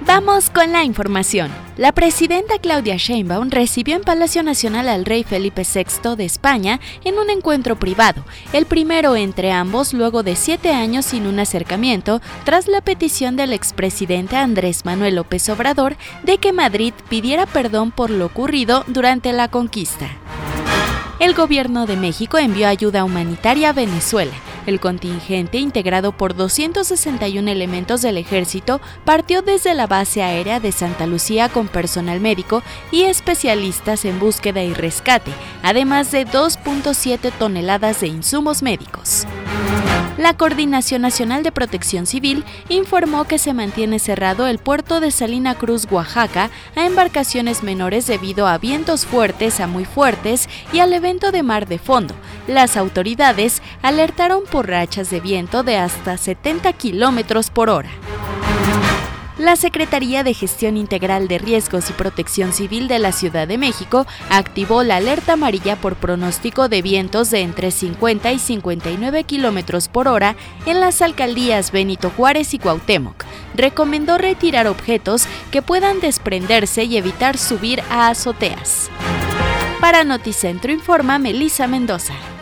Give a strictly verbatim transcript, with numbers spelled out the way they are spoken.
Vamos con la información. La presidenta Claudia Sheinbaum recibió en Palacio Nacional al rey Felipe sexto de España en un encuentro privado, el primero entre ambos luego de siete años sin un acercamiento, tras la petición del expresidente Andrés Manuel López Obrador de que Madrid pidiera perdón por lo ocurrido durante la conquista. El gobierno de México envió ayuda humanitaria a Venezuela. El contingente, integrado por doscientos sesenta y uno elementos del ejército, partió desde la base aérea de Santa Lucía con personal médico y especialistas en búsqueda y rescate, además de dos punto siete toneladas de insumos médicos. La Coordinación Nacional de Protección Civil informó que se mantiene cerrado el puerto de Salina Cruz, Oaxaca, a embarcaciones menores debido a vientos fuertes a muy fuertes y al evento de mar de fondo. Las autoridades alertaron por rachas de viento de hasta setenta kilómetros por hora. La Secretaría de Gestión Integral de Riesgos y Protección Civil de la Ciudad de México activó la alerta amarilla por pronóstico de vientos de entre cincuenta y cincuenta y nueve kilómetros por hora en las alcaldías Benito Juárez y Cuauhtémoc. Recomendó retirar objetos que puedan desprenderse y evitar subir a azoteas. Para Noticentro informa Melissa Mendoza.